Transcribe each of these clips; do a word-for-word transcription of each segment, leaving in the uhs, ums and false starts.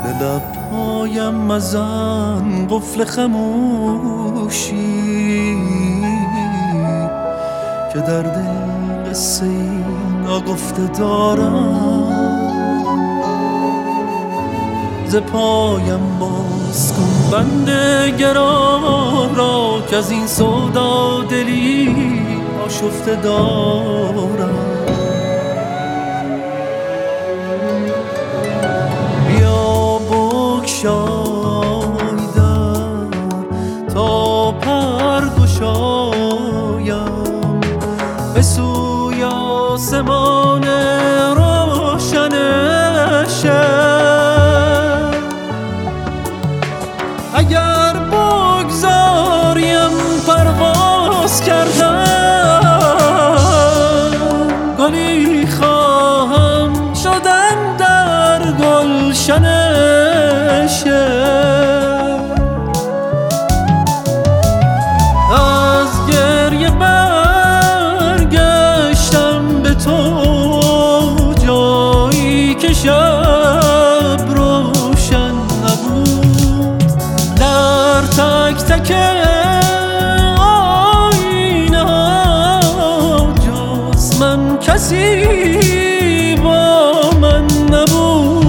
به لبهایم مزن قفل خموشی که در دل قصه ناگفته دارم. ز پایم باز کن بند گران را که از این سودا دلی آشفته دارم. بیا بگشای در تا پر گشایم به سوی آسمان روشن شب. اگر بگذاریم پرواز کردن گلی خواهم شدن در گلشن شب. از گریه برگشتم به تو جایی که شب روشن نبود. در تک تک آینه ها جز من کسی با من نبود.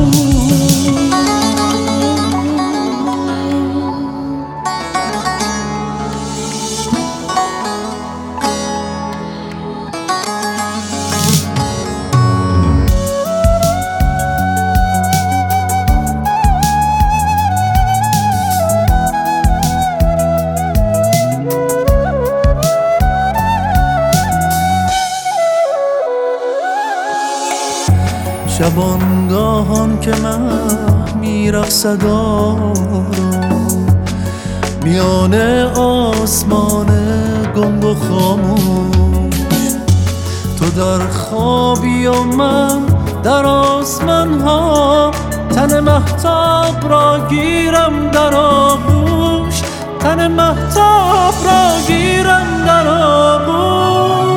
شبانگاهان که مه میرقصد آرام میان آسمان گنگ و خاموش. تو در خوابی و من در آسمان ها تن مهتاب را گیرم در آغوش. تن مهتاب را گیرم در آغوش.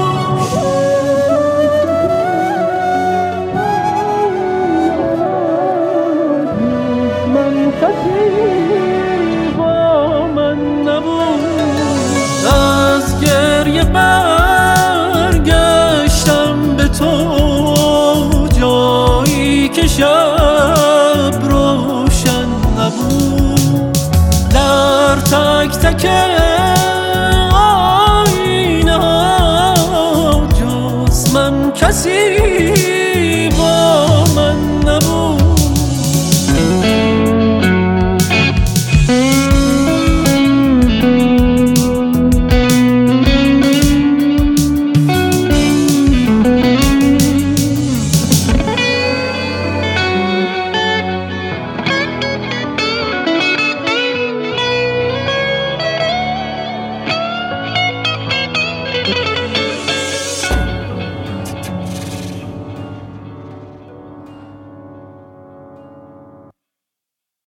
کسی با من نبود. از گریه برگشتم به تو جایی که شب روشن نبود. در تک تک آینه ها جز من کسی